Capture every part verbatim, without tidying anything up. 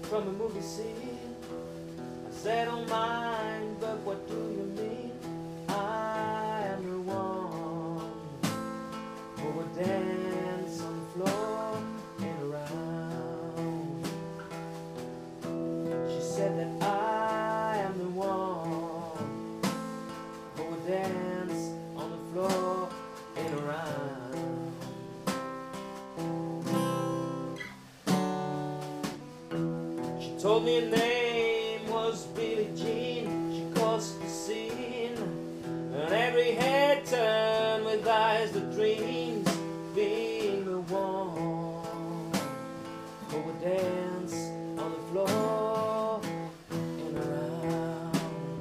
from a movie scene. I said, don't mind, but what do you mean? I am the one who would dance on the floor and around. She said that I am the one who would dance on the floor and around. She told me her name was Billie Jean. She caused the scene, and every head turned with eyes that dreams, being the one who would dance on the floor and around.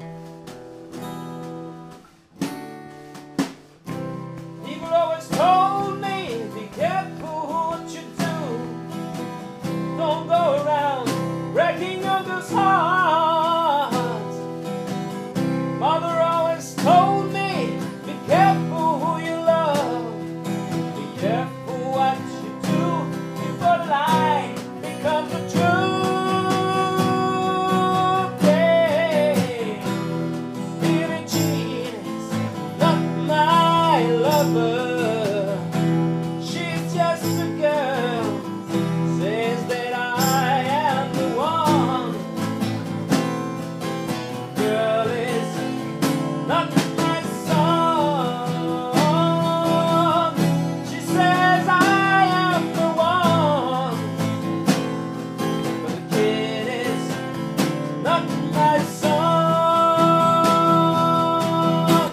People always told me, be careful what you do, don't go around breaking others' hearts. Mother always told me, be careful who you love, be careful what you do, before the lie becomes the truth. Yeah. Billie Jean is not my lover, she's just a girl, says that I not my song. She says I am the one, but the kid is not my song.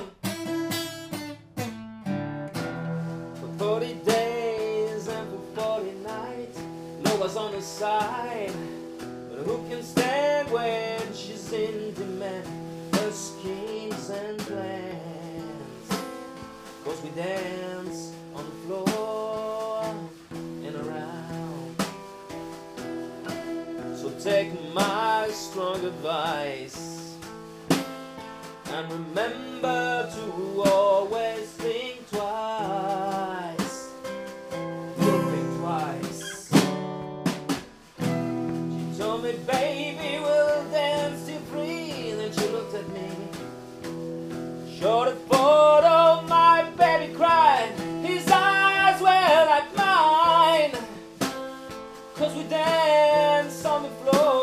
For forty days and for forty nights, Noah's on her side, but who can stand when she's in demand? Schemes and plans, 'cause we dance on the floor and around. So take my strong advice and remember to always think twice. You'll think twice. She told me, baby, we'll dance till free. Then she looked at me, showed a photo, my baby cried. His eyes were like mine, 'cause we danced on the floor.